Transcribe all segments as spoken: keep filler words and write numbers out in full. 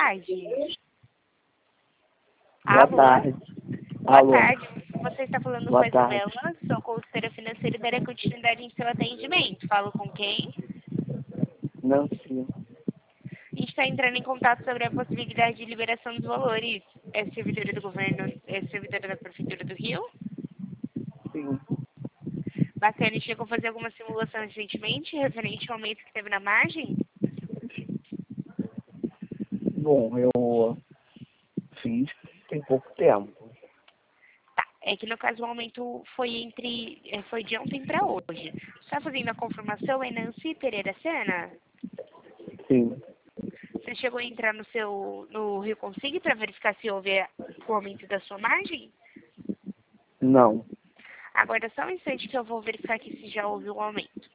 tarde. Boa Alô? tarde. Boa Alô. tarde. Você está falando Boa com a tarde. Isabela, sou consultora financeira e darei continuidade em seu atendimento. Falo com quem? Não, sim. A gente está entrando em contato sobre a possibilidade de liberação dos valores. É servidora do governo, é servidora da Prefeitura do Rio? Sim. Bacana, e chegou a fazer alguma simulação recentemente, referente ao aumento que teve na margem? Bom, eu fiz tem pouco tempo. Tá, é que no caso o aumento foi entre, é, foi de ontem para hoje. Está fazendo a confirmação, é Nancy Pereira Sena? Sim. Você chegou a entrar no seu, no Rio Consig para verificar se houve o aumento da sua margem? Não. Aguarda só um instante que eu vou verificar aqui se já houve o aumento.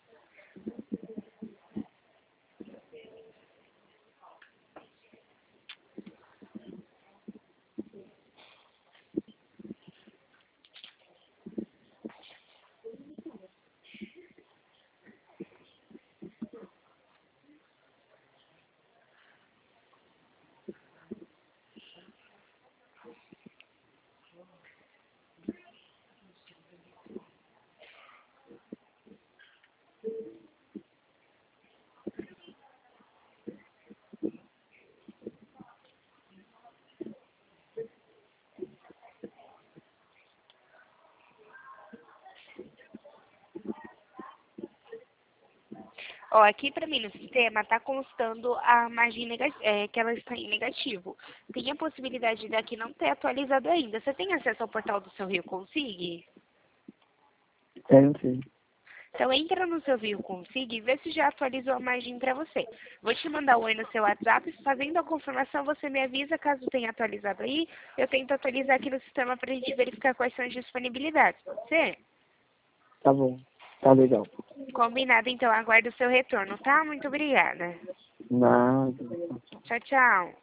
Ó, aqui para mim no sistema está constando a margem nega- é, que ela está em negativo. Tem a possibilidade daqui não ter atualizado ainda. Você tem acesso ao portal do seu Rio Consig? Tenho sim. Então entra no seu Rio Consig e vê se já atualizou a margem para você. Vou te mandar o oi no seu WhatsApp, fazendo a confirmação você me avisa caso tenha atualizado aí. Eu tento atualizar aqui no sistema para a gente verificar quais são as disponibilidades. Pode ser? Tá bom. Tá legal. Combinado, então aguardo o seu retorno, tá? Muito obrigada. Nada. Tchau, tchau.